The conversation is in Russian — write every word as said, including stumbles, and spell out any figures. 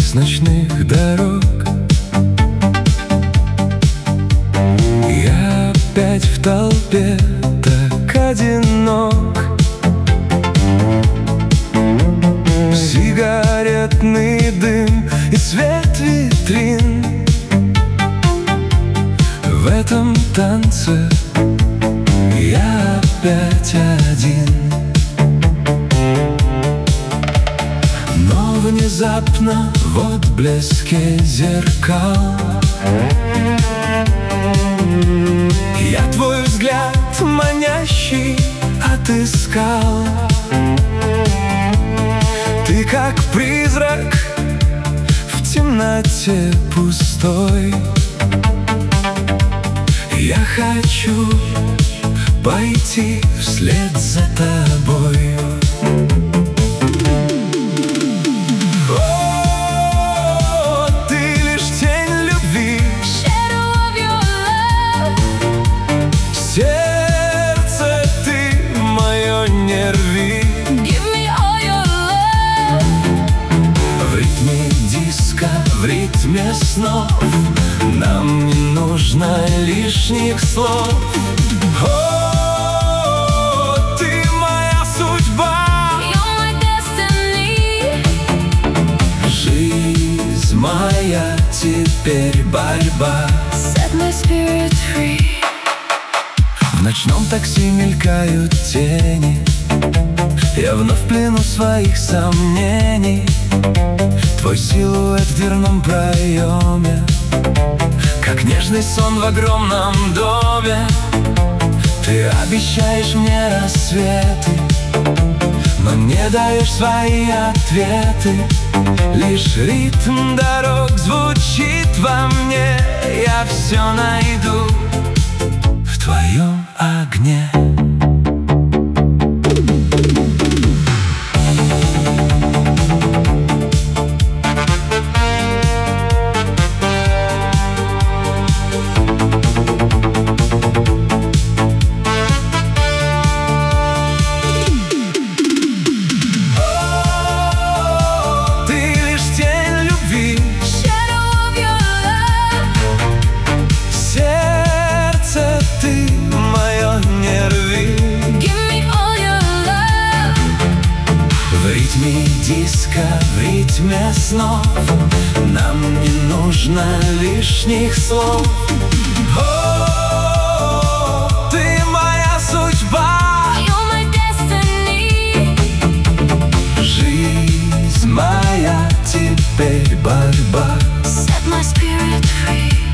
с ночных дорог. Я опять в толпе, так одинок. Сигаретный дым и свет витрин. В этом танце я опять один. Но внезапно в отблеске зеркал я твой взгляд манящий отыскал. Ты как призрак в темноте пустой. Я хочу пойти вслед за тобой. О, ты лишь тень любви, сердце ты мое, не рви. В ритме диска, в ритме снов нам не нужно лишних слов. О, ты моя судьба, жизнь моя теперь борьба. В ночном такси мелькают тени. Я вновь в плену своих сомнений. Твой силуэт в дверном проеме, как нежный сон в огромном доме. Ты обещаешь мне рассветы, но не даешь свои ответы. Лишь ритм дорог звучит во мне. Я все найду в твоем огне. В ритме диска, в ритме снов нам не нужно лишних слов. О, ты моя судьба, жизнь моя теперь борьба. Set my spirit free.